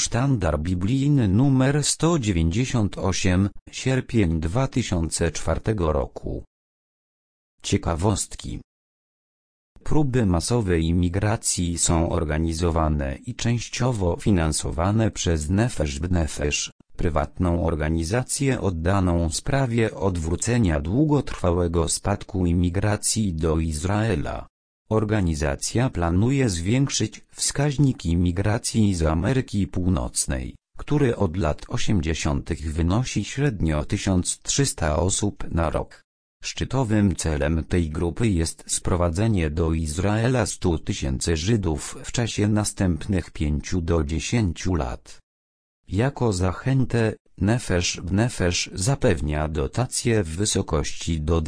sztandar biblijny numer 198, sierpień 2004 roku. Ciekawostki. Próby masowej imigracji są organizowane i częściowo finansowane przez Nefesh B'Nefesh, prywatną organizację oddaną sprawie odwrócenia długotrwałego spadku imigracji do Izraela. Organizacja planuje zwiększyć wskaźnik imigracji z Ameryki Północnej, który od lat 80. wynosi średnio 1300 osób na rok. Szczytowym celem tej grupy jest sprowadzenie do Izraela 100 000 Żydów w czasie następnych 5 do 10 lat. Jako zachętę, Nefesh B'Nefesh zapewnia dotacje w wysokości do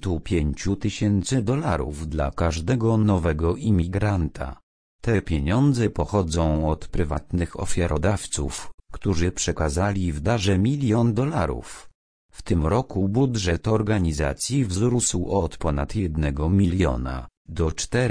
$25,000 dla każdego nowego imigranta. Te pieniądze pochodzą od prywatnych ofiarodawców, którzy przekazali w darze $1 milion. W tym roku budżet organizacji wzrósł od ponad $1 miliona do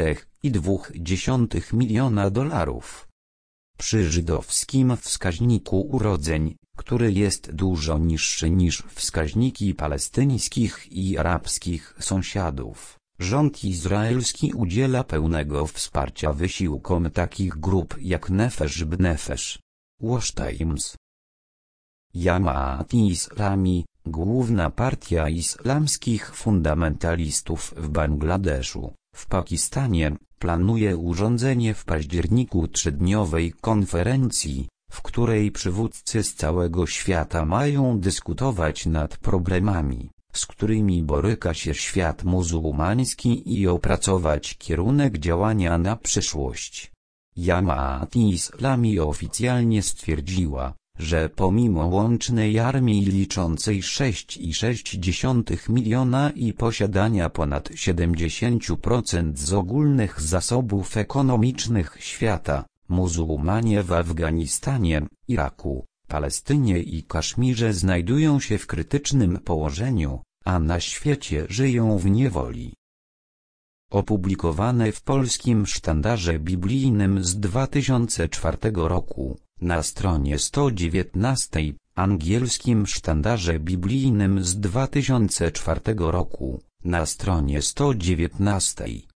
$4,2 miliona. Przy żydowskim wskaźniku urodzeń, który jest dużo niższy niż wskaźniki palestyńskich i arabskich sąsiadów, rząd izraelski udziela pełnego wsparcia wysiłkom takich grup jak Nefesh B'Nefesh. Watch Times. Jamaat Islami, główna partia islamskich fundamentalistów w Bangladeszu, w Pakistanie, planuje urządzenie w październiku 3-dniowej konferencji, w której przywódcy z całego świata mają dyskutować nad problemami, z którymi boryka się świat muzułmański i opracować kierunek działania na przyszłość. Jamaat Islami oficjalnie stwierdziła, że pomimo łącznej armii liczącej 6,6 miliona i posiadania ponad 70% z ogólnych zasobów ekonomicznych świata, muzułmanie w Afganistanie, Iraku, Palestynie i Kaszmirze znajdują się w krytycznym położeniu, a na świecie żyją w niewoli. Opublikowane w polskim sztandarze biblijnym z 2004 roku, na stronie 119, angielskim sztandarze biblijnym z 2004 roku, na stronie 119.